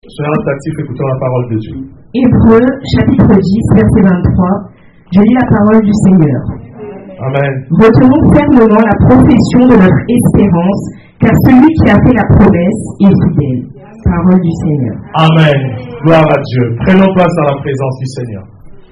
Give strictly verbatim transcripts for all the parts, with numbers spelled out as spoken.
Soyons attentifs, écoutons la parole de Dieu. Hébreux, chapitre dix, verset vingt-trois. Je lis la parole du Seigneur. Amen. Retenons fermement la profession de notre espérance, car celui qui a fait la promesse est fidèle. Parole du Seigneur. Amen. Gloire à Dieu. Prenons place dans la présence du Seigneur.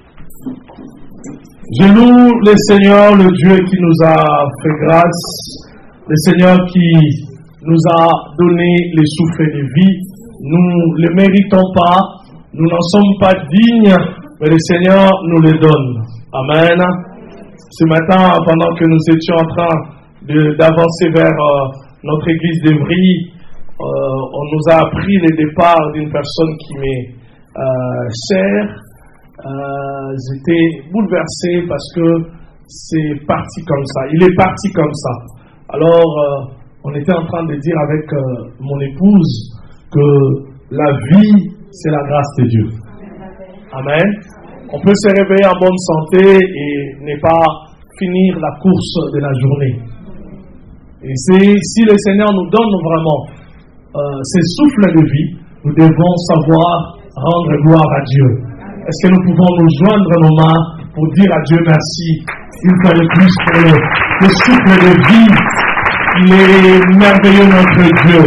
Je loue le Seigneur, le Dieu qui nous a fait grâce, le Seigneur qui nous a donné le souffle de vie. Nous ne le méritons pas, nous n'en sommes pas dignes, mais le Seigneur nous le donne. Amen. Ce matin, pendant que nous étions en train de, d'avancer vers euh, notre église d'Evry, euh, on nous a appris le départ d'une personne qui m'est euh, chère. Euh, j'étais bouleversé parce que c'est parti comme ça. Il est parti comme ça. Alors, euh, on était en train de dire avec euh, mon épouse que la vie, c'est la grâce de Dieu. Amen. On peut se réveiller en bonne santé et ne pas finir la course de la journée. Et c'est, si le Seigneur nous donne vraiment euh, ces souffles de vie, nous devons savoir rendre gloire à Dieu. Est-ce que nous pouvons nous joindre nos mains pour dire à Dieu merci une fois de plus pour le, le souffle de vie? Il est merveilleux notre Dieu.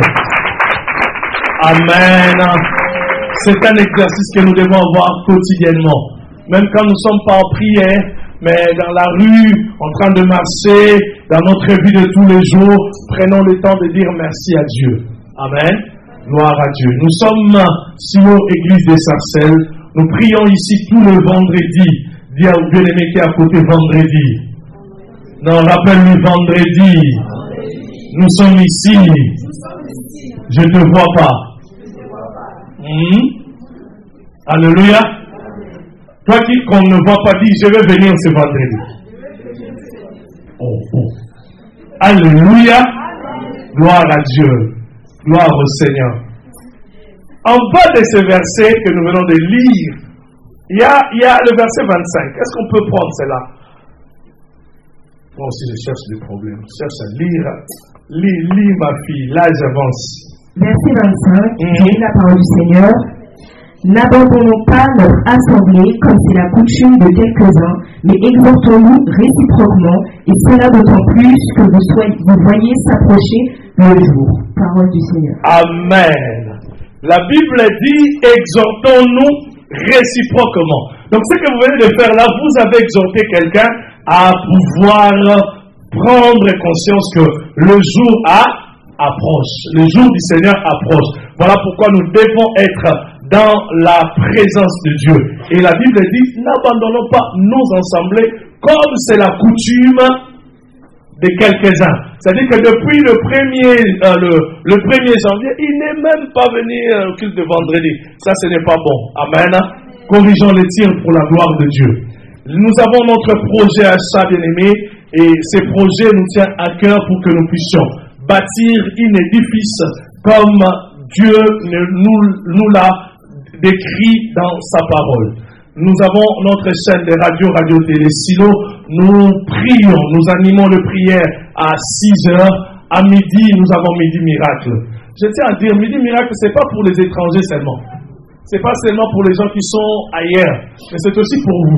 Amen. C'est un exercice que nous devons avoir quotidiennement. Même quand nous ne sommes pas en prière, mais dans la rue, en train de marcher, dans notre vie de tous les jours, prenons le temps de dire merci à Dieu. Amen. Gloire à Dieu. Nous sommes Silo Église des Sarcelles. Nous prions ici tout le vendredi. Dis à bien-aimé qui est à côté vendredi. Non, rappelle-lui vendredi. Nous sommes ici. Je ne te vois pas. Mmh. Alléluia. Toi qui qu'on ne voit pas, dis je vais venir ce vendredi. Oh, oh. Alléluia. Gloire à Dieu. Gloire au Seigneur. En bas de ce verset que nous venons de lire, il y a, il y a le verset vingt-cinq. Est-ce qu'on peut prendre cela? Moi aussi je cherche des problèmes. Je cherche à lire. Lis, lis ma fille. Là j'avance. Verset vingt-cinq, mmh. Je lis la parole du Seigneur. N'abandonnons pas notre assemblée comme c'est la coutume de quelques-uns, mais exhortons-nous réciproquement, et cela d'autant plus que vous, soyez, vous voyez s'approcher le jour. Parole du Seigneur. Amen. La Bible dit exhortons-nous réciproquement. Donc ce que vous venez de faire là, vous avez exhorté quelqu'un à pouvoir prendre conscience que le jour a approche. Le jour du Seigneur approche. Voilà pourquoi nous devons être dans la présence de Dieu. Et la Bible dit, n'abandonnons pas nos assemblées comme c'est la coutume de quelques-uns. C'est-à-dire que depuis le premier, euh, le, le premier janvier, il n'est même pas venu au culte de vendredi. Ça, ce n'est pas bon. Amen. Corrigeons les tirs pour la gloire de Dieu. Nous avons notre projet à ça, bien-aimé, et ces projets nous tiennent à cœur pour que nous puissions bâtir un édifice comme Dieu nous, nous l'a décrit dans sa parole. Nous avons notre chaîne de radio, Radio Télé Silo. Nous prions, nous animons le prière à six heures. À midi, nous avons Midi Miracle. Je tiens à dire, Midi Miracle, ce n'est pas pour les étrangers seulement. Ce n'est pas seulement pour les gens qui sont ailleurs, mais c'est aussi pour vous.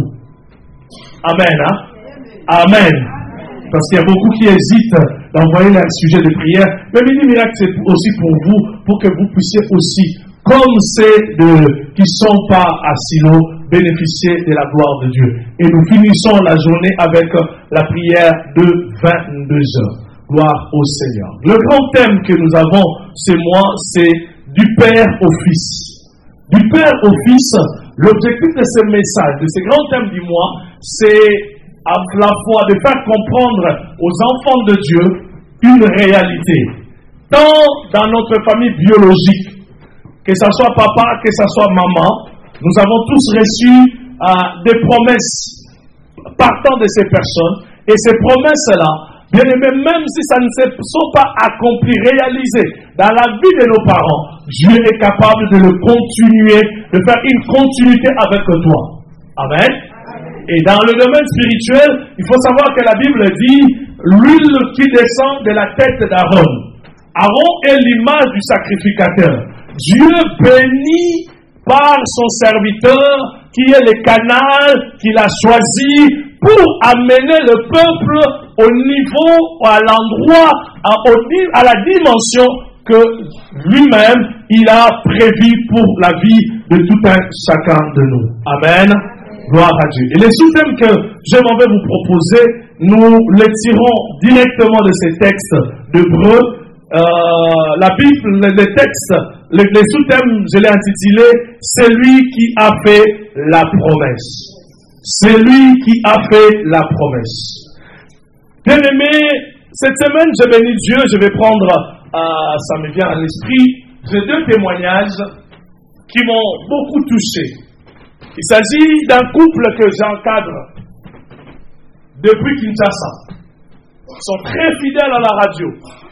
Amen. Hein? Amen. Parce qu'il y a beaucoup qui hésitent d'envoyer un sujet de prière. Mais Midi Miracle, c'est aussi pour vous, pour que vous puissiez aussi, comme c'est de qui ne sont pas à Silo, bénéficier de la gloire de Dieu. Et nous finissons la journée avec la prière de vingt-deux heures. Gloire au Seigneur. Le grand thème que nous avons ce mois, c'est du Père au Fils. Du Père au Fils, l'objectif de ce message, de ce grand thème du mois, c'est à la fois de faire comprendre aux enfants de Dieu une réalité. Tant dans notre famille biologique, que ce soit papa, que ce soit maman, nous avons tous reçu euh, des promesses partant de ces personnes. Et ces promesses-là, bien aimé, même si ça ne se sont pas accomplies, réalisées dans la vie de nos parents, Dieu est capable de le continuer, de faire une continuité avec toi. Amen. Et dans le domaine spirituel, il faut savoir que la Bible dit l'huile qui descend de la tête d'Aaron. Aaron est l'image du sacrificateur. Dieu bénit par son serviteur qui est le canal qu'il a choisi pour amener le peuple au niveau, à l'endroit, à, à la dimension que lui-même, il a prévu pour la vie de tout un chacun de nous. Amen. Gloire à Dieu. Et les sous-thèmes que je m'en vais vous proposer, nous les tirons directement de ces textes d'Hébreux. Euh, la Bible, les textes, les, les sous-thèmes, je l'ai intitulé « Celui qui a fait la promesse ». Celui qui a fait la promesse. Bien-aimé, cette semaine, je bénis Dieu, je vais prendre, euh, ça me vient à l'esprit, j'ai deux témoignages qui m'ont beaucoup touché. Il s'agit d'un couple que j'encadre depuis Kinshasa. Ils sont très fidèles à la radio.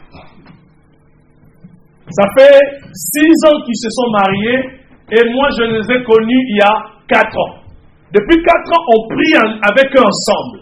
Ça fait six ans qu'ils se sont mariés et moi je les ai connus il y a quatre ans. Depuis quatre ans, on prie avec eux ensemble.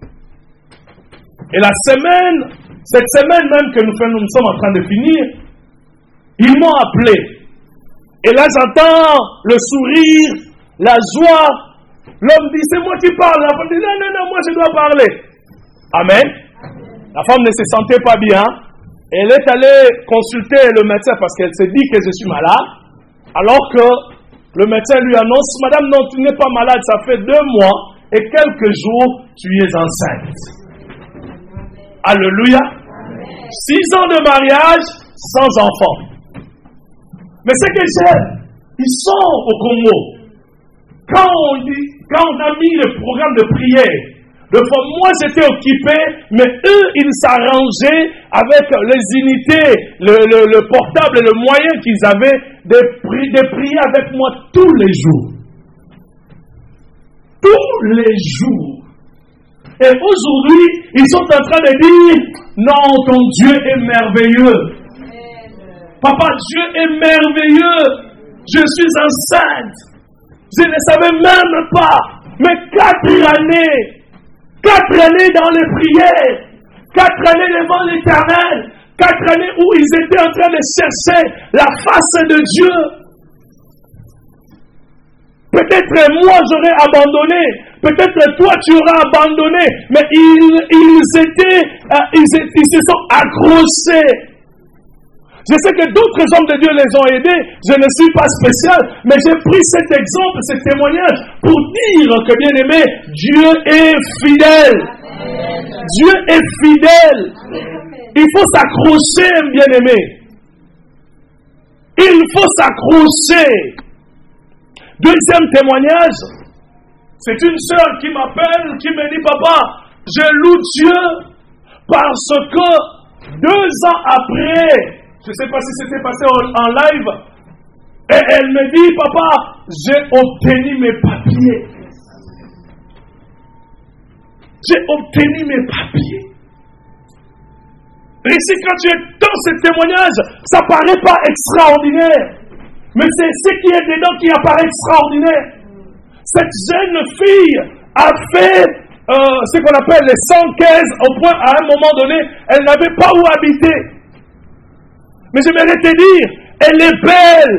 Et la semaine, cette semaine même que nous, nous sommes en train de finir, ils m'ont appelé. Et là j'entends le sourire, la joie. L'homme dit, c'est moi qui parle. La femme dit, non, non, non, moi je dois parler. Amen. La femme ne se sentait pas bien. Elle est allée consulter le médecin parce qu'elle s'est dit que je suis malade. Alors que le médecin lui annonce, madame, non, tu n'es pas malade, ça fait deux mois et quelques jours, tu es enceinte. Alléluia. Six ans de mariage sans enfant. Mais ce que j'aime, ils sont au Congo. Quand on, dit, quand on a mis le programme de prière, de fois, moi j'étais occupé, mais eux ils s'arrangeaient avec les unités, le, le, le portable et le moyen qu'ils avaient de, pri, de prier avec moi tous les jours. Tous les jours. Et aujourd'hui, ils sont en train de dire, non, ton Dieu est merveilleux. Papa, Dieu est merveilleux. Je suis enceinte. Je ne savais même pas. Mais quatre années. Quatre années dans les prières, quatre années devant l'Éternel, quatre années où ils étaient en train de chercher la face de Dieu. Peut-être moi j'aurais abandonné, peut-être toi tu auras abandonné, mais ils, ils étaient, euh, ils, étaient, ils se sont accrochés. Je sais que d'autres hommes de Dieu les ont aidés, je ne suis pas spécial, mais j'ai pris cet exemple, ce témoignage, pour dire que, bien aimé, Dieu est fidèle. Amen. Dieu est fidèle. Amen. Il faut s'accrocher, bien aimé. Il faut s'accrocher. Deuxième témoignage, c'est une sœur qui m'appelle, qui me dit, papa, je loue Dieu parce que deux ans après, je ne sais pas si c'était passé en, en live. Et elle me dit, papa, j'ai obtenu mes papiers. J'ai obtenu mes papiers. Et ici, quand tu es dans ce témoignage, ça ne paraît pas extraordinaire. Mais c'est ce qui est dedans qui apparaît extraordinaire. Cette jeune fille a fait euh, ce qu'on appelle les cent quinze, au point à un moment donné, elle n'avait pas où habiter. Mais j'aimerais te dire, elle est belle.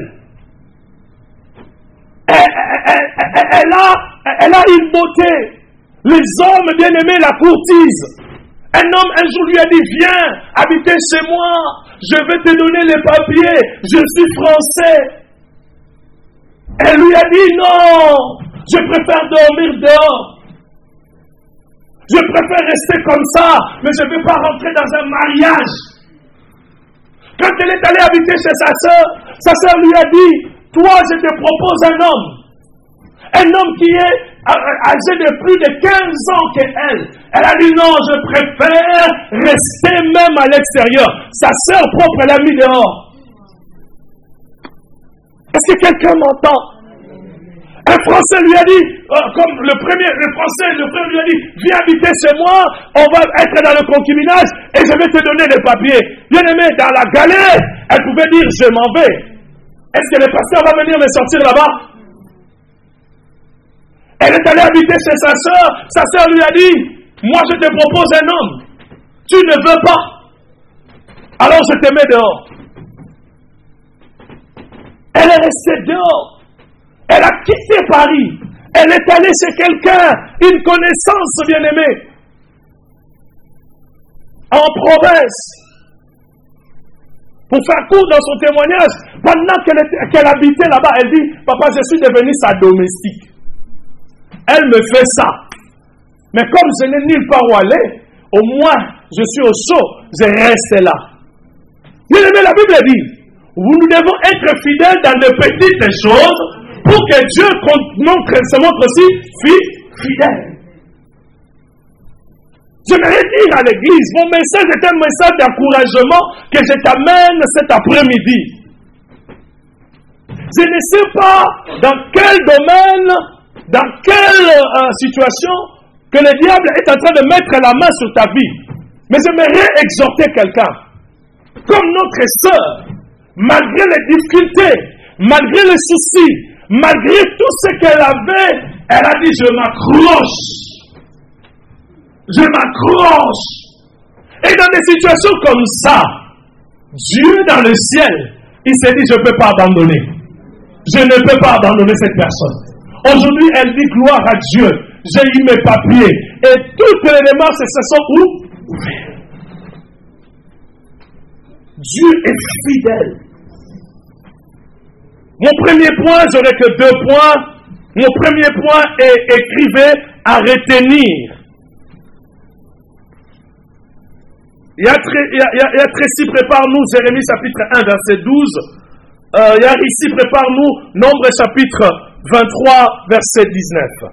Elle, elle, elle, elle, a, elle a une beauté. Les hommes bien-aimés la courtisent. Un homme un jour lui a dit, viens habiter chez moi. Je vais te donner les papiers. Je suis français. Elle lui a dit, non. Je préfère dormir dehors. Je préfère rester comme ça. Mais je ne vais pas rentrer dans un mariage. Quand elle est allée habiter chez sa sœur, sa sœur lui a dit, toi je te propose un homme. Un homme qui est âgé de plus de quinze ans qu'elle. Elle a dit non, je préfère rester même à l'extérieur. Sa sœur propre, elle l'a mis dehors. Est-ce que quelqu'un m'entend? Un Français lui a dit, euh, comme le premier, le Français, le frère lui a dit, viens habiter chez moi, on va être dans le concubinage et je vais te donner des papiers. Bien aimé, dans la galère, elle pouvait dire, je m'en vais. Est-ce que le pasteur va venir me sortir là-bas? Elle est allée habiter chez sa sœur, sa sœur lui a dit, moi je te propose un homme, tu ne veux pas, alors je te mets dehors. Elle est restée dehors. Elle a quitté Paris. Elle est allée chez quelqu'un, une connaissance bien-aimée, en province, pour faire court dans son témoignage. Pendant qu'elle, était, qu'elle habitait là-bas, elle dit, papa, je suis devenue sa domestique. Elle me fait ça. Mais comme je n'ai nulle part où aller, au moins, je suis au chaud, je reste là. Bien-aimé, la Bible dit, nous devons être fidèles dans de petites choses pour que Dieu montre, se montre aussi fidèle. J'aimerais dire à l'église, mon message est un message d'encouragement que je t'amène cet après-midi. Je ne sais pas dans quel domaine, dans quelle euh, situation que le diable est en train de mettre la main sur ta vie. Mais j'aimerais exhorter quelqu'un. Comme notre sœur, malgré les difficultés, malgré les soucis, malgré tout ce qu'elle avait, elle a dit, je m'accroche. Je m'accroche. Et dans des situations comme ça, Dieu dans le ciel, il s'est dit, je ne peux pas abandonner. Je ne peux pas abandonner cette personne. Aujourd'hui, elle dit, gloire à Dieu. J'ai eu mes papiers. Et toutes les démarches se sont ouvertes. Dieu est fidèle. Mon premier point, j'aurais que deux points. Mon premier point est écrivez à retenir. Il y a, il y a, il y a Tracy, prépare-nous, Jérémie chapitre un, verset douze. Euh, il y a ici, prépare-nous, Nombre chapitre vingt-trois, verset dix-neuf.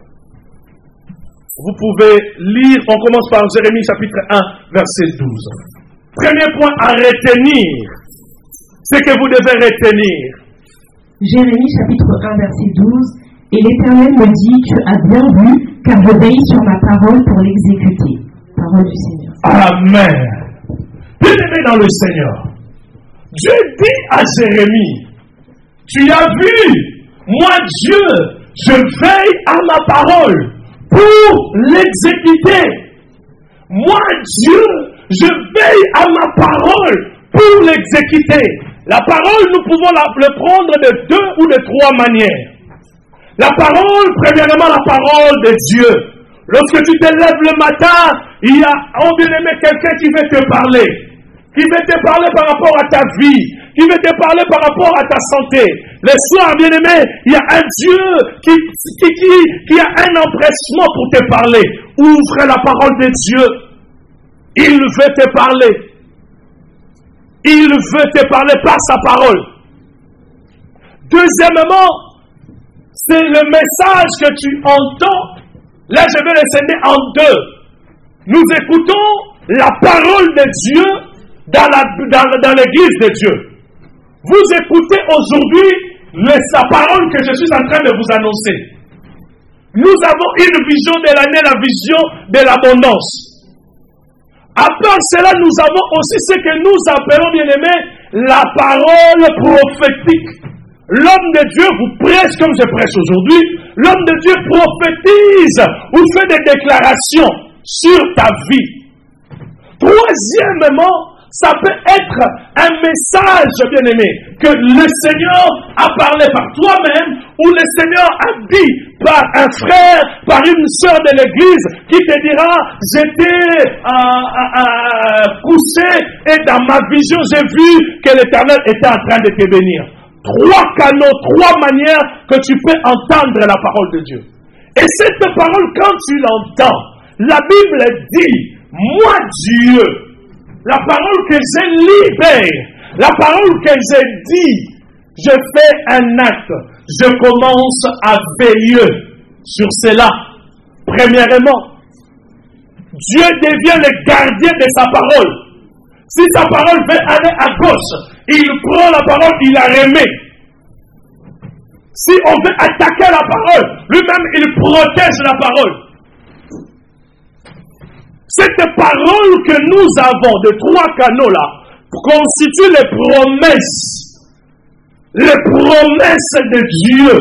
Vous pouvez lire, on commence par Jérémie chapitre un, verset douze. Premier point à retenir, c'est que vous devez retenir. Jérémie chapitre un, verset douze. Et l'Éternel me dit, tu as bien vu, car je veille sur ma parole pour l'exécuter. Parole du Seigneur. Amen. Bien-aimé dans le Seigneur, Dieu dit à Jérémie, tu as vu, moi Dieu, je veille à ma parole pour l'exécuter. Moi Dieu, je veille à ma parole pour l'exécuter. La parole, nous pouvons la, le prendre de deux ou de trois manières. La parole, premièrement, la parole de Dieu. Lorsque tu te lèves le matin, il y a, oh bien-aimé, quelqu'un qui veut te parler. Qui veut te parler par rapport à ta vie. Qui veut te parler par rapport à ta santé. Le soir, bien-aimé, il y a un Dieu qui, qui, qui, qui a un empressement pour te parler. Ouvre la parole de Dieu. Il veut te parler. Il veut te parler par sa parole. Deuxièmement, c'est le message que tu entends. Là, je vais le scinder en deux. Nous écoutons la parole de Dieu dans, la, dans, dans l'église de Dieu. Vous écoutez aujourd'hui la parole que je suis en train de vous annoncer. Nous avons une vision de l'année, la vision de l'abondance. À part cela, nous avons aussi ce que nous appelons, bien aimé, la parole prophétique. L'homme de Dieu vous prêche comme je prêche aujourd'hui. L'homme de Dieu prophétise ou fait des déclarations sur ta vie. Troisièmement, ça peut être un message, bien-aimé, que le Seigneur a parlé par toi-même ou le Seigneur a dit par un frère, par une sœur de l'église qui te dira, j'étais euh, euh, couché et dans ma vision, j'ai vu que l'Éternel était en train de te bénir. Trois canaux, trois manières que tu peux entendre la parole de Dieu. Et cette parole, quand tu l'entends, la Bible dit, moi Dieu, la parole que j'ai libérée, la parole que j'ai dit, je fais un acte, je commence à veiller sur cela. Premièrement, Dieu devient le gardien de sa parole. Si sa parole veut aller à gauche, il prend la parole, il la remet. Si on veut attaquer la parole, lui-même il protège la parole. Cette parole que nous avons de trois canaux là constitue les promesses. Les promesses de Dieu.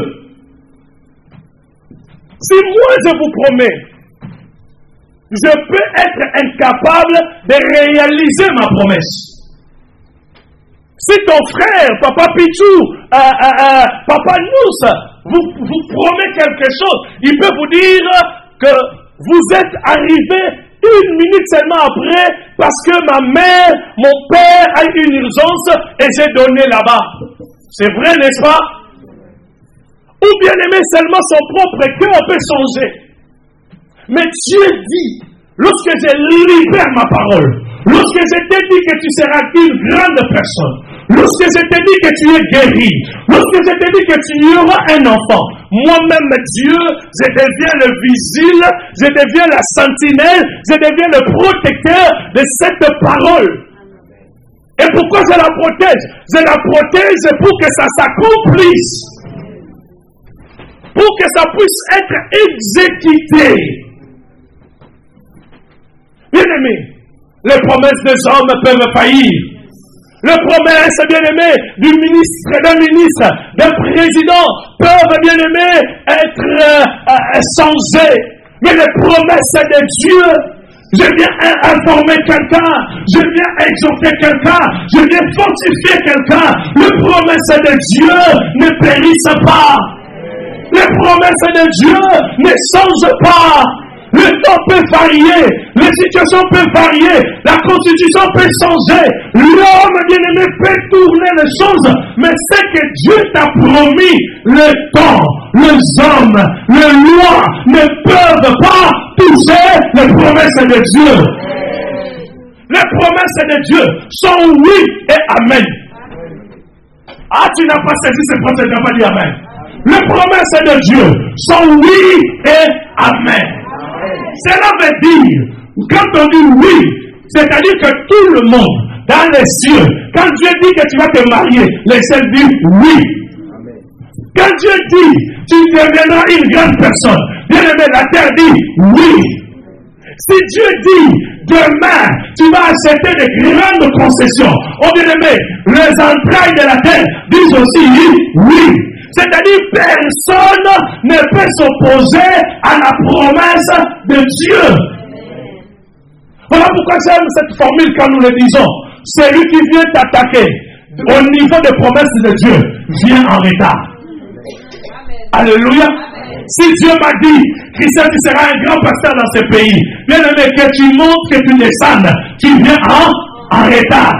Si moi je vous promets, je peux être incapable de réaliser ma promesse. Si ton frère, Papa Pichou, euh, euh, euh, Papa Nous vous, vous promet quelque chose. Il peut vous dire que vous êtes arrivé une minute seulement après parce que ma mère, mon père a eu une urgence et j'ai donné là-bas. C'est vrai, n'est-ce pas? Ou bien aimé, seulement son propre cœur peut changer. Mais Dieu dit, lorsque j'ai libéré ma parole, lorsque je t'ai dit que tu seras une grande personne, lorsque je t'ai dit que tu es guéri, lorsque je t'ai dit que tu y auras un enfant, moi-même Dieu, je deviens le vigile, je deviens la sentinelle, je deviens le protecteur de cette parole. Et pourquoi je la protège? Je la protège pour que ça s'accomplisse, pour que ça puisse être exécuté. Bien aimé, les promesses des hommes peuvent faillir. Les promesses, bien aimé, du ministre, d'un ministre, d'un président peuvent, bien aimé, être euh, euh, changées. Mais les promesses de Dieu, je viens informer quelqu'un, je viens exhorter quelqu'un, je viens fortifier quelqu'un. Les promesses de Dieu ne périssent pas. Les promesses de Dieu ne changent pas. Le temps peut varier, les situations peuvent varier, la constitution peut changer, l'homme bien-aimé peut tourner les choses, mais c'est que Dieu t'a promis, le temps, les hommes, les lois ne peuvent pas toucher les promesses de Dieu. Les promesses de Dieu sont oui et amen. Ah, tu n'as pas saisi ces promesses, tu n'as pas dit amen. Les promesses de Dieu sont oui et amen. Cela veut dire, quand on dit oui, c'est-à-dire que tout le monde, dans les cieux, quand Dieu dit que tu vas te marier, les cieux disent oui. Amen. Quand Dieu dit, tu deviendras une grande personne, bien aimé, la terre dit oui. Si Dieu dit, demain, tu vas acheter de grandes concessions, oh bien aimé, les entrailles de la terre disent aussi oui. C'est-à-dire personne ne peut s'opposer à la promesse de Dieu. Voilà pourquoi j'aime cette formule quand nous le disons. Celui qui vient t'attaquer au niveau des promesses de Dieu vient en retard. Alléluia. Si Dieu m'a dit, Christian, tu seras un grand pasteur dans ce pays, bien aimé, que tu montes, que tu descendes, tu viens en, en retard.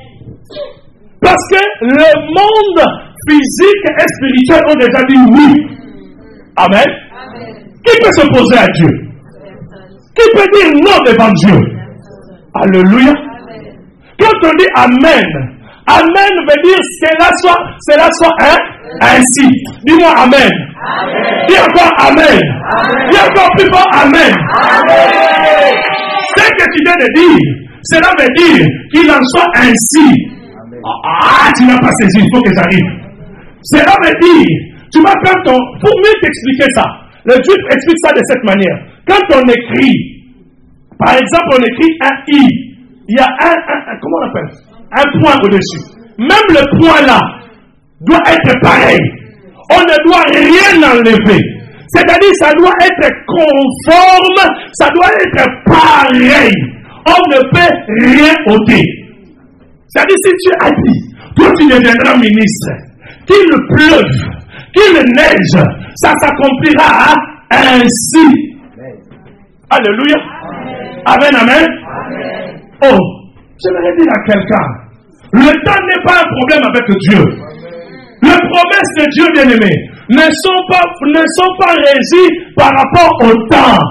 Parce que le monde physique et spirituel ont déjà dit oui. Amen. Amen. Qui peut s'opposer à Dieu? Qui peut dire non devant Dieu? Alléluia. Amen. Quand on dit amen, amen veut dire cela soit, cela soit hein, ainsi. Dis-moi amen. Amen. Dis encore amen. Amen. Dis encore plus fort amen. Amen. Ce que tu viens de dire, cela veut dire qu'il en soit ainsi. Amen. Ah, tu n'as pas saisi, il faut que j'arrive. Cela veut dire, tu vas quand on, pour mieux t'expliquer ça, le Juif explique ça de cette manière. Quand on écrit, par exemple, on écrit un I, il y a un, un, un comment on appelle, un point au-dessus. Même le point là doit être pareil. On ne doit rien enlever. C'est-à-dire, ça doit être conforme, ça doit être pareil. On ne peut rien ôter. C'est-à-dire, si tu as dit, toi tu deviendras ministre, qu'il pleuve, qu'il neige, ça s'accomplira ainsi. Amen. Alléluia. Amen, amen. Amen. Oh, j'aimerais dire à quelqu'un, le temps n'est pas un problème avec Dieu. Les promesses de Dieu, bien-aimé, ne sont pas, ne sont pas régies par rapport au temps.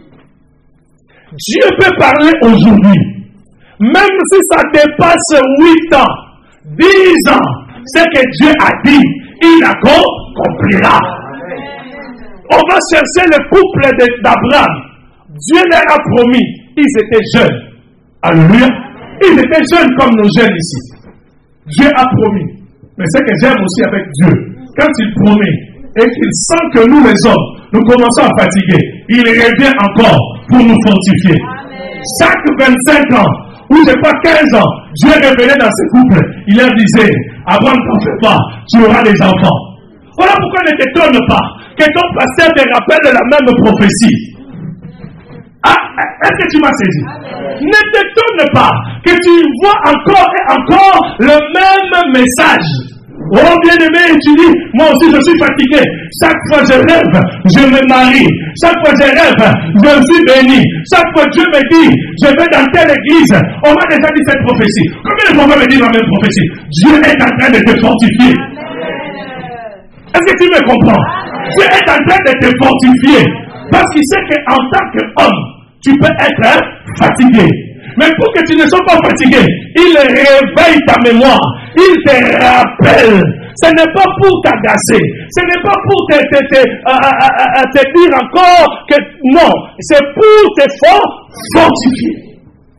Dieu peut parler aujourd'hui, même si ça dépasse huit ans, dix ans. Ce que Dieu a dit, il accomplira. On va chercher le couple d'Abraham. Dieu leur a promis, ils étaient jeunes. Alléluia. Ils étaient jeunes comme nos jeunes ici. Dieu a promis. Mais ce que j'aime aussi avec Dieu, quand il promet et qu'il sent que nous les hommes, nous commençons à fatiguer, il revient encore pour nous fortifier. Chaque vingt-cinq ans, ou je crois quinze ans, Dieu revenait dans ce couple. Il leur disait, Abraham, t'en fais pas, tu auras des enfants. Voilà pourquoi ne t'étonne pas que ton pasteur te rappelle de la même prophétie. Ah, est-ce que tu m'as saisi? Amen. Ne t'étonne pas que tu vois encore et encore le même message. Oh bien-aimé, tu dis, moi aussi je suis fatigué. Chaque fois je rêve, je me marie. Chaque fois je rêve, je suis béni. Chaque fois Dieu me dit, je vais dans telle église. On m'a déjà dit cette prophétie. Combien de fois me dit la même prophétie? Dieu est en train de te fortifier. Est-ce que tu me comprends? Dieu est en train de te fortifier. Parce qu'il sait qu'en tant qu'homme, tu peux être hein, fatigué. Mais pour que tu ne sois pas fatigué, il réveille ta mémoire. Il te rappelle. Ce n'est pas pour t'agacer. Ce n'est pas pour te, te, te, à, à, à, te dire encore que non. C'est pour te fortifier.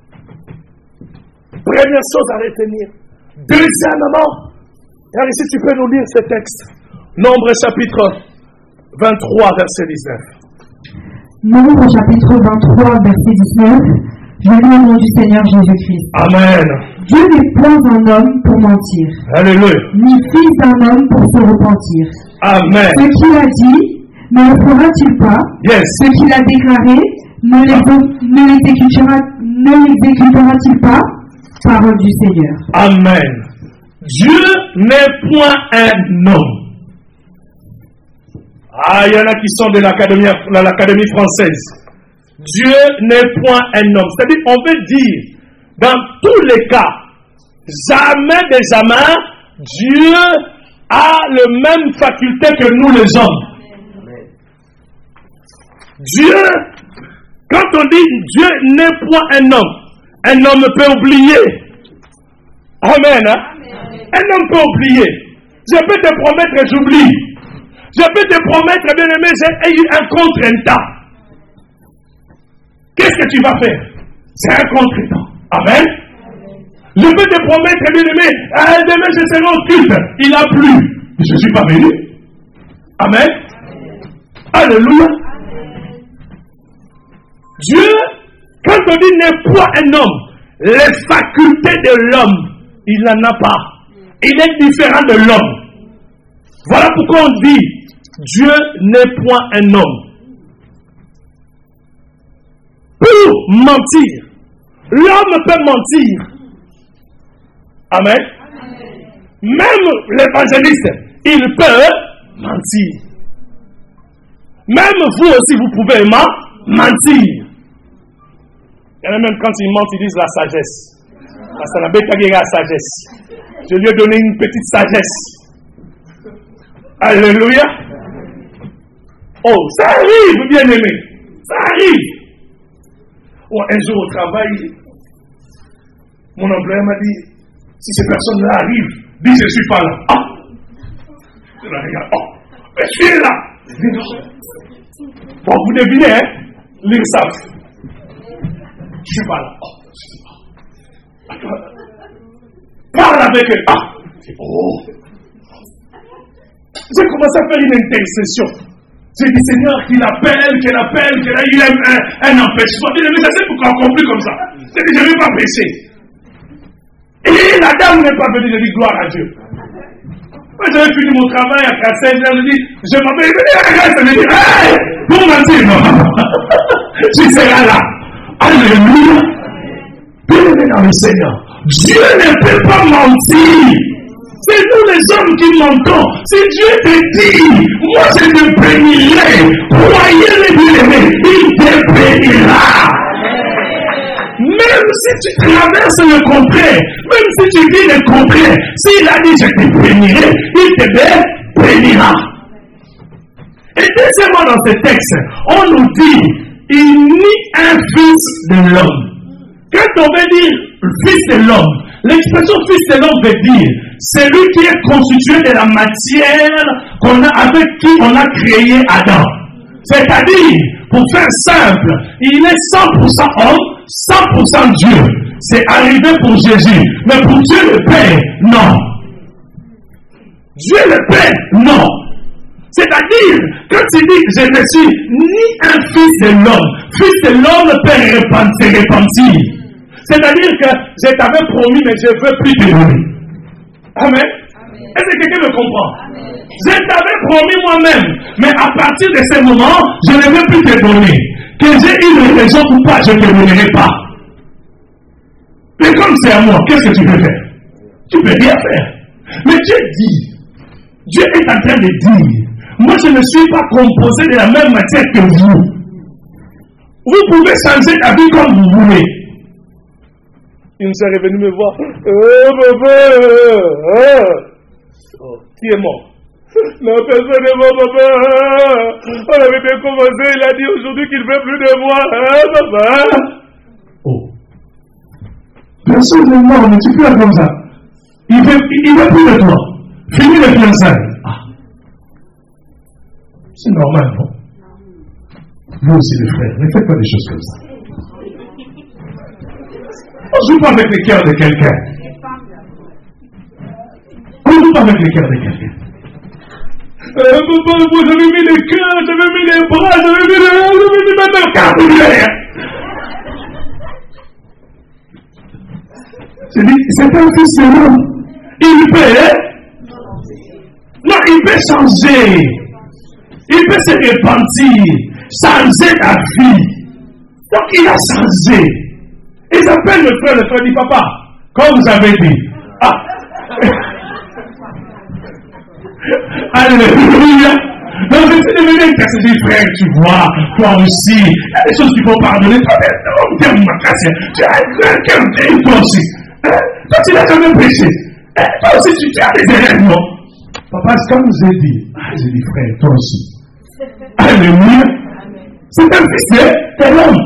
Première chose à retenir. Deuxièmement, car ici tu peux nous lire ce texte. Nombre chapitre vingt-trois, verset dix-neuf. Nombre chapitre vingt-trois, verset dix-neuf. Je lis au nom du Seigneur Jésus-Christ. Amen. Dieu n'est point un homme pour mentir. Alléluia. Ni fils d'un homme pour se repentir. Amen. Ce qu'il a dit, ne le fera-t-il pas? Yes. Ce qu'il a déclaré, ne l'exécutera, ne l'exécutera-t-il pas? Parole du Seigneur. Amen. Dieu n'est point un homme. Ah, il y en a qui sont de l'académie, l'académie française. Dieu n'est point un homme. C'est-à-dire, on veut dire, dans tous les cas, jamais des jamais, Dieu a la même faculté que nous les hommes. Dieu, quand on dit Dieu n'est point un homme, un homme peut oublier. Amen. Hein? Un homme peut oublier. Je peux te promettre et j'oublie. Je peux te promettre, bien aimé, j'ai eu un contre-temps. Qu'est-ce que tu vas faire? C'est un contre-temps. Amen. Je peux te promettre, bien aimé, ah, demain je serai au culte. Il a plu. Je ne suis pas venu. Amen. Alléluia. Dieu, quand on dit n'est point un homme, les facultés de l'homme, il n'en a pas. Il est différent de l'homme. Voilà pourquoi on dit Dieu n'est point un homme. Pour mentir, l'homme peut mentir. Amen. Amen. Même l'évangéliste, il peut mentir. Même vous aussi, vous pouvez mentir. Il y en a même quand ils mentent, ils disent la sagesse. Parce que la sagesse. Je lui ai donné une petite sagesse. Alléluia. Oh, ça arrive, bien aimé. Ça arrive. Oh, un jour au travail, mon employeur m'a dit, si ces personnes-là arrivent, dis je ne suis pas là. Ah! Je la regarde. Oh, mais je suis là. Bon, vous devinez, hein? L'I R S A F. Je ne suis pas là. Oh, parle avec elle. Ah! Oh! J'ai commencé à faire une intercession. J'ai dit, Seigneur, qu'il appelle, qu'il appelle, qu'il a eu un, un, un empêchement. Je dis, mais c'est pourquoi on compris comme ça. J'ai dit, je ne vais pas prêcher. Et la dame n'est pas venue, j'ai dit, gloire à Dieu. Moi, j'avais fini mon travail à seize heures, je dis, je m'appelle, je dis, je dis, hey, pour mentir, non. Tu seras là. Alléluia. Bien-aimé dans le Seigneur. Dieu ne peut pas mentir. C'est nous les hommes qui mentons. Si Dieu te dit, moi je te bénirai, croyez-le bien-aimé, il te bénira. Même si tu traverses le contraire, même si tu vis le contraire, s'il a dit je te bénirai, il te bénira. Et deuxièmement dans ce texte, on nous dit, il nie un fils de l'homme. Quand on veut dire fils de l'homme, l'expression fils de l'homme veut dire celui qui est constitué de la matière qu'on a, avec qui on a créé Adam. C'est-à-dire, pour faire simple, il est cent pour cent homme, cent pour cent Dieu. C'est arrivé pour Jésus. Mais pour Dieu le Père, non. Dieu le Père, non. C'est-à-dire, quand il dit, je ne suis ni un fils de l'homme, fils de l'homme peut se repentir. C'est-à-dire que je t'avais promis, mais je ne veux plus te donner. Amen. Amen. Est-ce que quelqu'un me comprend? Amen. Je t'avais promis moi-même, mais à partir de ce moment, je ne veux plus te donner. Que j'ai une raison ou pas, je ne te donnerai pas. Mais comme c'est à moi, qu'est-ce que tu peux faire? Tu peux rien faire. Mais Dieu dit, Dieu est en train de dire, moi je ne suis pas composé de la même matière que vous. Vous pouvez changer ta vie comme vous voulez. Une sœur est venue me voir. Oh, papa, oh, qui est mort? La personne est morte, papa. On avait bien commencé, il a dit aujourd'hui qu'il ne veut plus de moi. Hein, papa? Oh. Personne n'est mort, mais tu pleures comme ça. Il ne veut, il veut plus de toi. Finis le fiançailles. Ah. C'est normal, non? Vous aussi, les frères, ne faites pas des choses comme ça. On ne joue pas avec les cœurs de quelqu'un. On ne joue pas avec les cœurs de quelqu'un. Euh, papa, moi j'avais mis les cœurs, j'avais mis les bras, j'avais mis les... J'avais mis même le cœur de l'air. C'est dit, c'est un fils de l'homme. Il peut, hein? Non, il peut changer. Il peut se repentir, changer la vie. Donc il a changé. Ils appellent le frère, le frère dit, papa, comme vous avez dit. Ah. Alléluia. Donc je suis devenu intercédé, frère, tu vois, toi aussi. Il y a des choses qu'il faut pardonner. Toi, tu as un frère, quelqu'un, toi aussi. Hein? Toi, tu n'as jamais péché. Hein? Toi aussi, tu as des erreurs, non? Papa, c'est comme j'ai dit. Ah, j'ai dit, frère, toi aussi. Alléluia. C'est un fils de l'homme.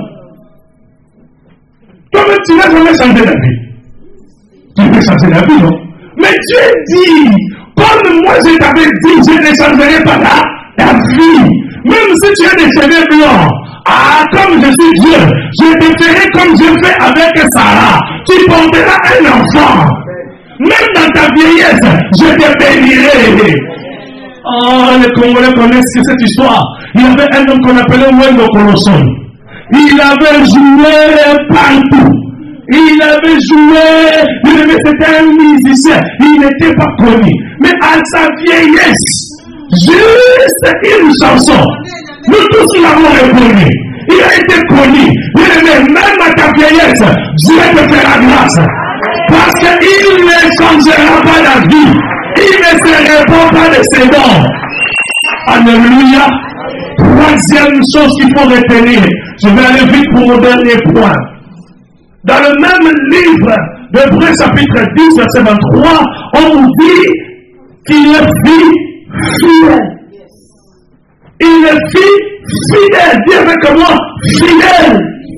Toi-même, tu n'as jamais changé la vie. Tu peux changer la vie, non? Mais Dieu dit, comme moi je t'avais dit, je ne changerai pas la, la vie. Même si tu as des cheveux blancs, ah, comme je suis Dieu, je te ferai comme je fais avec Sarah. Tu porteras un enfant. Même dans ta vieillesse, je te bénirai. Oh, les Congolais connaissent cette histoire. Il y avait un homme qu'on appelait Wendo Colosson. Il avait joué partout. Il avait joué. C'était un musicien. Il n'était pas connu. Mais à sa vieillesse, juste une chanson. Nous tous l'avons reconnu. Il a été connu. Mais même à ta vieillesse, Dieu te fera grâce. Parce qu'il ne changera pas la vie. Il ne se répand pas de ses dons. Alléluia. Troisième chose qu'il faut retenir. Je vais aller vite pour mon dernier point. Dans le même livre d'Hébreux chapitre dix, verset vingt-trois, on nous dit qu'il est fidèle. Il est fidèle. Dis avec moi, fidèle.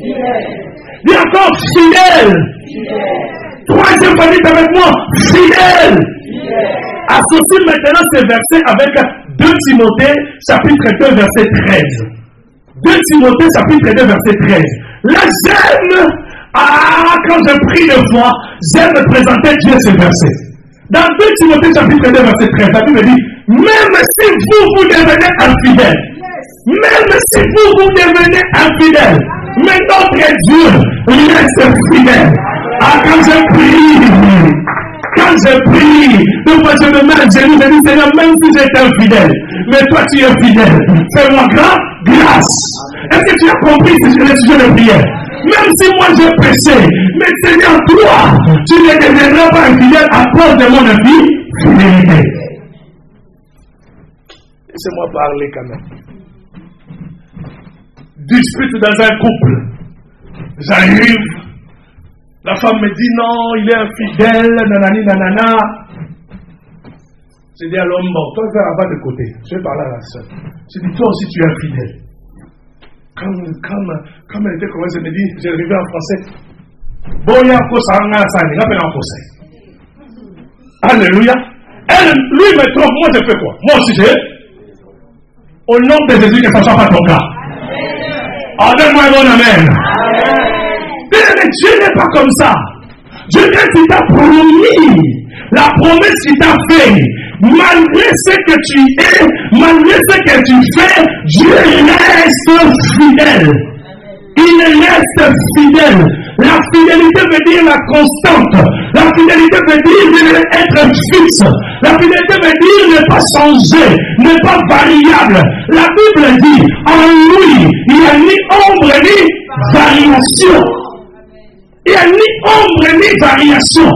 Dis encore fidèle. Troisième fois, dites avec moi, fidèle. Associe maintenant ces versets avec deux Timothée chapitre deux verset treize. deux Timothée chapitre deux verset treize. Là j'aime, ah, quand je prie de foi, j'aime présenter Dieu ce verset. Dans deux Timothée chapitre deux verset treize, la Bible dit, même si vous vous devenez infidèle, même si vous vous devenez infidèle, mais notre Dieu reste fidèle. Ah, quand je prie, quand je prie, donc moi je me mets à genoux, je dis Seigneur, même si j'étais infidèle, mais toi tu es fidèle, fais-moi grâce, grâce. Est-ce que tu as compris ce que le sujet de prière? Même si moi j'ai péché, mais Seigneur, toi, tu ne deviendras pas infidèle à cause de mon infidélité. Laissez-moi parler quand même. Dispute dans un couple. J'arrive. La femme me dit non, il est infidèle, nanani, nanana. Je dis à l'homme, bon, toi, va là-bas de côté. Je vais parler à la soeur. Je dis, toi aussi, tu es infidèle. Comme, comme, comme elle était commencée, elle me dit, j'ai arrivé en français. Bon, il y a un cosa, il y a un conseil. Alléluia. Elle, lui me trompe, moi je fais quoi? Moi aussi, j'ai. Au nom de Jésus, que ça ne soit pas ton cas. Oh, donne-moi un bon amen. Mais Dieu n'est pas comme ça. Dieu, quand il t'a promis, la promesse qu'il t'a fait, malgré ce que tu es, malgré ce que tu fais, Dieu reste fidèle. Il reste fidèle. La fidélité veut dire la constante. La fidélité veut dire être fixe. La fidélité veut dire ne pas changer, ne pas variable. La Bible dit, en lui, il n'y a ni ombre ni variation. Il n'y a ni ombre ni variation. Quand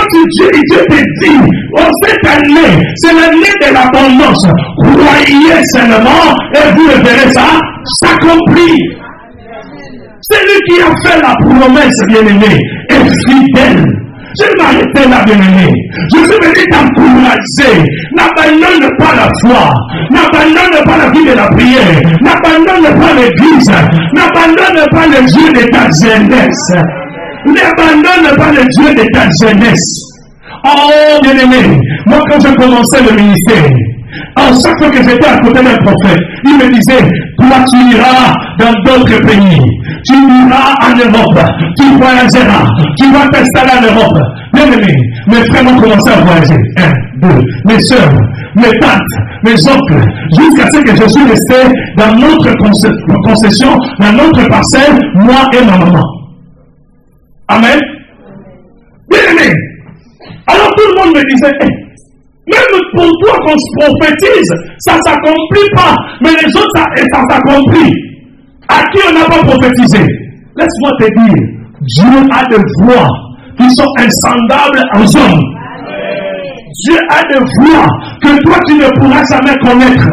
tu Dieu, Dieu te dit, oh, cette année, c'est l'année de l'abondance. Croyez seulement et vous le verrez ça s'accomplir. C'est lui qui a fait la promesse, bien-aimé, est fidèle. Je vais m'arrêter là, bien-aimé. Je suis venu t'encourager. N'abandonne pas la foi. N'abandonne pas la vie de la prière. N'abandonne pas l'église. N'abandonne pas le Dieu de ta jeunesse. N'abandonne pas le Dieu de ta jeunesse. Oh, bien-aimé, moi quand je commençais le ministère, à chaque fois que j'étais à côté d'un prophète, il me disait, toi tu iras dans d'autres pays, tu iras en Europe, tu voyageras, tu vas t'installer en Europe. Bien aimé, mes frères ont commencé à voyager. Un, deux, mes soeurs, mes tantes, mes oncles, jusqu'à ce que je suis resté dans notre concession, dans notre parcelle, moi et ma maman. Amen. Bien aimé. Alors tout le monde me disait, hey, même pour toi qu'on se prophétise, ça ne s'accomplit pas. Mais les autres, ça, ça s'accomplit. À qui on n'a pas prophétisé? Laisse-moi te dire, Dieu a des voix qui sont insondables aux hommes. Dieu a des voix que toi tu ne pourras jamais connaître.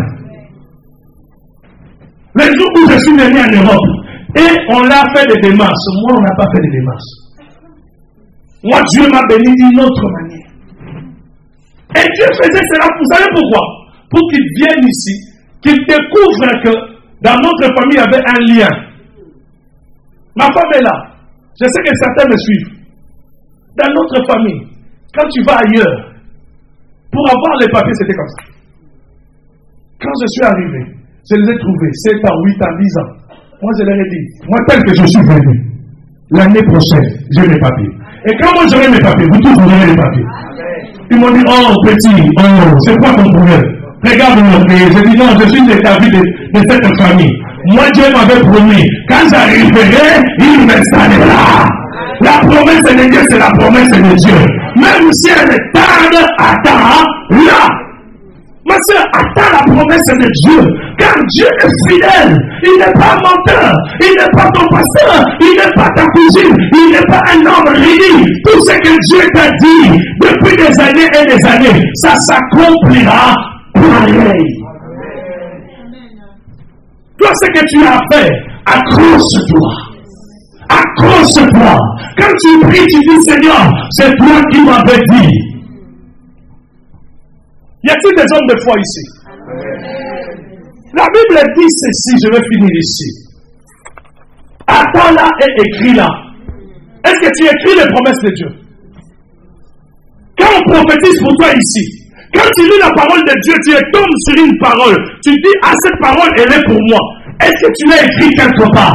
Les jours où je suis venu en Europe, et on l'a fait des démarches, moi on n'a pas fait des démarches. Moi Dieu m'a béni d'une autre manière. Et Dieu faisait cela, vous savez pourquoi? Pour qu'ils viennent ici, qu'ils découvrent que dans notre famille il y avait un lien. Ma femme est là. Je sais que certains me suivent. Dans notre famille, quand tu vas ailleurs, pour avoir les papiers, c'était comme ça. Quand je suis arrivé, je les ai trouvés, sept ans, huit ans, dix ans. Moi, je leur ai dit, moi, tel que je suis venu, l'année prochaine, j'ai mes papiers. Et quand moi j'aurai mes papiers, vous tous vous aurez les papiers. Ils m'ont dit, oh petit, oh, c'est quoi ton problème? Regarde-moi, j'ai dit, non, je suis de la vie de, de cette famille. Moi, Dieu m'avait promis, quand j'arriverai, il m'installera. La promesse de Dieu, c'est la promesse de Dieu. Même si elle tarde, attends, là. Ma soeur, attends la promesse de Dieu. Car Dieu est fidèle. Il n'est pas menteur. Il n'est pas ton pasteur. Il n'est pas ta cousine. Il n'est pas un homme ridicule. Tout ce que Dieu t'a dit depuis des années et des années, ça s'accomplira pareil. Toi, ce que tu as fait, accroche-toi. Accroche-toi. Quand tu pries, tu dis, Seigneur, c'est toi qui m'avais dit. Y a-t-il des hommes de foi ici? La Bible dit ceci, je vais finir ici. Attends-la et écris-la. Est-ce que tu écris les promesses de Dieu? Quand on prophétise pour toi ici, quand tu lis la parole de Dieu, tu tombes sur une parole, tu dis, ah, cette parole, elle est pour moi. Est-ce que tu l'as écrit quelque part?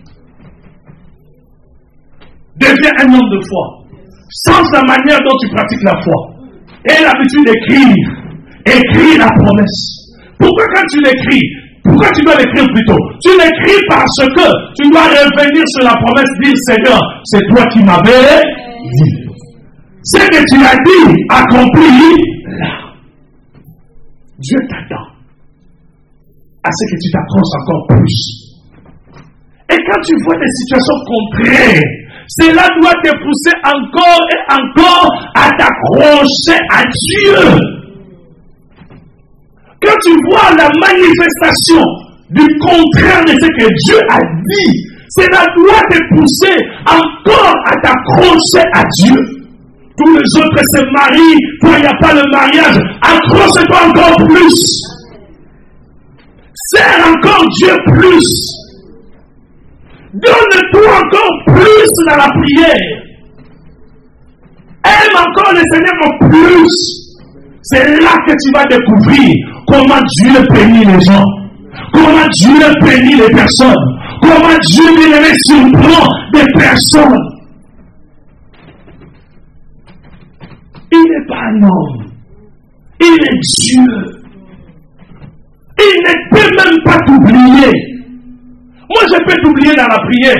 Deviens un homme de foi. Change la manière dont tu pratiques la foi. Et l'habitude d'écrire. Écris la promesse. Pourquoi quand tu l'écris, pourquoi tu dois l'écrire plutôt? Tu l'écris parce que tu dois revenir sur la promesse, dire Seigneur, c'est toi qui m'avais dit. Ce que tu as dit, accompli là. Dieu t'attend à ce que tu t'accroches encore plus. Et quand tu vois des situations contraires, cela doit te pousser encore et encore à t'accrocher à Dieu. Quand tu vois la manifestation du contraire de ce que Dieu a dit, cela doit te pousser encore à t'accrocher à Dieu. Tous les autres se marient, toi il n'y a pas le mariage, accroche-toi encore plus. Serre encore Dieu plus. Donne-toi encore plus dans la prière. Aime encore le Seigneur en plus. C'est là que tu vas découvrir comment Dieu bénit les gens, comment Dieu bénit les personnes, comment Dieu bénit surprend des personnes. Il n'est pas un homme, il est Dieu. Il ne peut même pas t'oublier. Moi, je peux t'oublier dans la prière.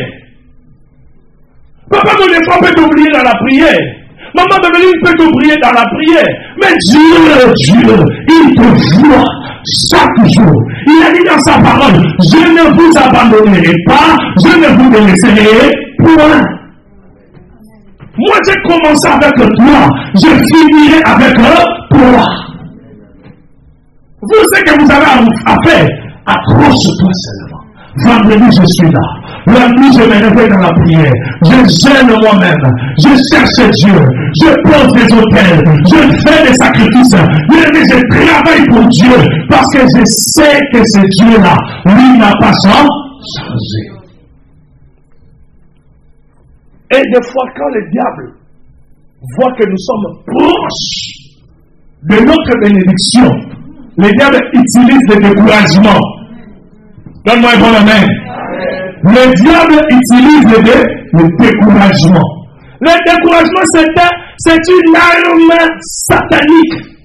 Papa, mon enfant peut t'oublier dans la prière. Maman, Bénéline peut t'oublier dans la prière. Mais Dieu, Dieu, il te voit chaque jour. Il a dit dans sa parole, je ne vous abandonnerai pas, je ne vous laisserai point. Moi, j'ai commencé avec toi. Je finirai avec toi. Vous, ce que vous avez à faire, accroche-toi seulement. Vendredi, je suis là. La nuit, je me réveille dans la prière. Je gêne moi-même. Je cherche Dieu. Je pose des hôtels. Je fais des sacrifices. Mais je travaille pour Dieu. Parce que je sais que ce Dieu-là, lui, n'a pas changé. Et des fois, quand le diable voit que nous sommes proches de notre bénédiction, le diable utilise le découragement. Donne-moi un bon amen. Le diable utilise le, dé, le découragement. Le découragement, c'est, un, c'est une arme satanique.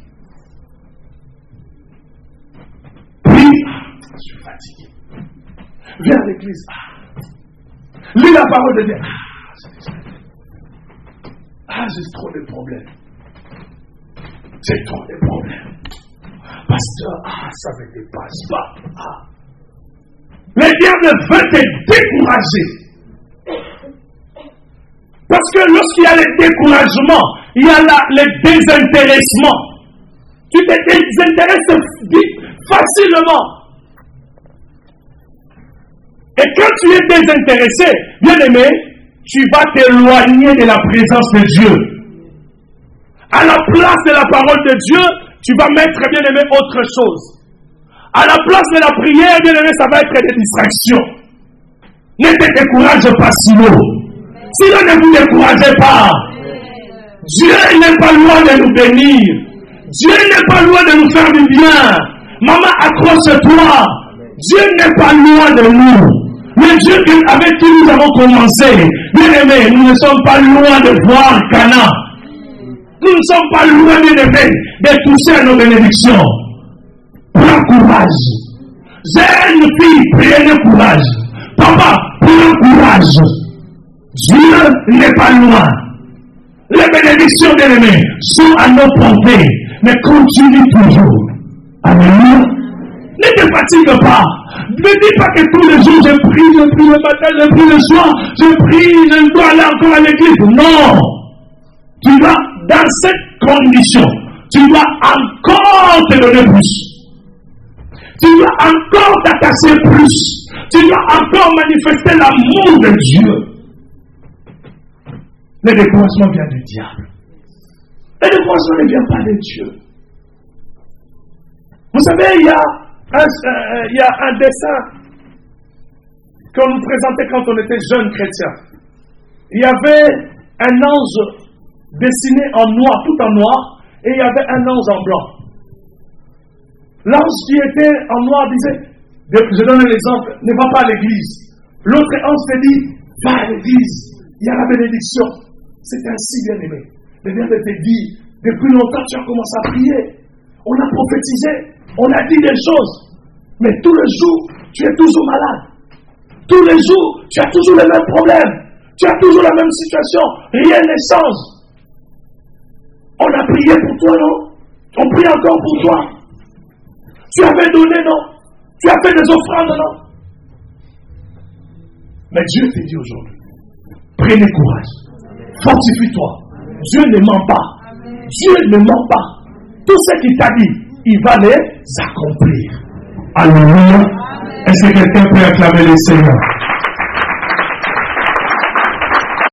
Puis, je suis fatigué. Viens à l'église. Lis la parole de Dieu. Ah, j'ai trop de problèmes. J'ai trop de problèmes. Pasteur, ah, ça ne me dépasse pas. Ah. Le diable veut te décourager. Parce que lorsqu'il y a le découragement, il y a la, le désintéressement. Tu te désintéresses facilement. Et quand tu es désintéressé, bien aimé, tu vas t'éloigner de la présence de Dieu. À la place de la parole de Dieu, tu vas mettre, bien aimé, autre chose. À la place de la prière, bien aimé, ça va être des distractions. Ne te décourage pas sinon. Sinon, ne vous découragez pas. Dieu n'est pas loin de nous bénir. Dieu n'est pas loin de nous faire du bien. Maman, accroche-toi. Dieu n'est pas loin de nous. Le Dieu avec qui nous avons commencé, bien aimé, nous ne sommes pas loin de voir Cana. Nous ne sommes pas loin, bien aimé, de toucher à nos bénédictions. Prends courage. Jeune fille, prenez courage. Papa, prends courage. Dieu n'est pas loin. Les bénédictions, bien aimé, sont à nos portées, mais continue toujours. Amen. Ne te fatigue pas. Ne dis pas que tous les jours je prie, je prie le matin, je prie le soir, je prie, je dois aller encore à l'église. Non. Tu dois, dans cette condition, tu dois encore te donner plus. Tu dois encore t'attacher plus. Tu dois encore manifester l'amour de Dieu. Le découragement vient du diable. Le découragement ne vient pas de Dieu. Vous savez, il y a Un, euh, il y a un dessin qu'on nous présentait quand on était jeunes chrétiens. Il y avait un ange dessiné en noir, tout en noir, et il y avait un ange en blanc. L'ange qui était en noir disait, je donne l'exemple, ne va pas à l'église. L'autre ange te dit, va à l'église, il y a la bénédiction. C'est ainsi, bien aimé. Le diable te dit, depuis longtemps tu as commencé à prier. On a prophétisé. On a dit des choses, mais tous les jours, tu es toujours malade. Tous les jours, tu as toujours les mêmes problèmes. Tu as toujours la même situation. Rien ne change. On a prié pour toi, non? On prie encore pour toi. Tu avais donné, non? Tu as fait des offrandes, non? Mais Dieu te dit aujourd'hui, prenez courage. Fortifie-toi. Dieu ne ment pas. Dieu ne ment pas. Tout ce qu'il t'a dit, il va les accomplir. Alléluia. Est-ce que quelqu'un peut acclamer le Seigneur?